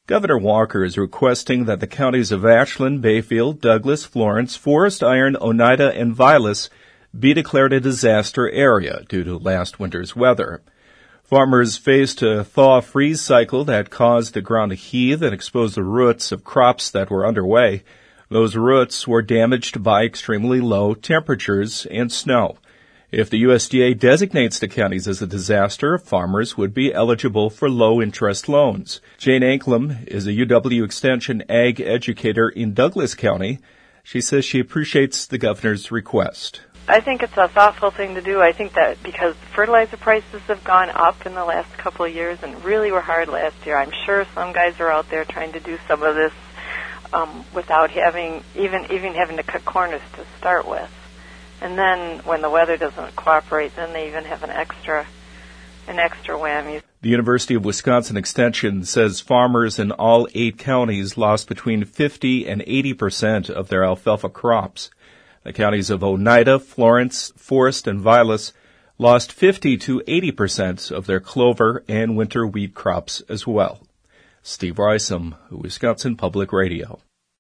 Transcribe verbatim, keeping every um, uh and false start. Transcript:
Governor Walker is requesting that the counties of Ashland, Bayfield, Douglas, Florence, Forest, Iron, Oneida, and Vilas be declared a disaster area due to last winter's weather. Farmers faced a thaw-freeze cycle that caused the ground to heave and expose the roots of crops that were underway. Those roots were damaged by extremely low temperatures and snow. If the U S D A designates the counties as a disaster, farmers would be eligible for low-interest loans. Jane Anklam is a U W Extension ag educator in Douglas County. She says she appreciates the governor's request. I think it's a thoughtful thing to do. I think that because fertilizer prices have gone up in the last couple of years and really were hard last year, I'm sure some guys are out there trying to do some of this um, without having even even having to cut corners to start with. And then when the weather doesn't cooperate, then they even have an extra an extra whammy. The University of Wisconsin Extension says farmers in all eight counties lost between fifty and eighty percent of their alfalfa crops. The counties of Oneida, Florence, Forest, and Vilas lost fifty to eighty percent of their clover and winter wheat crops as well. Steve Risom, Wisconsin Public Radio.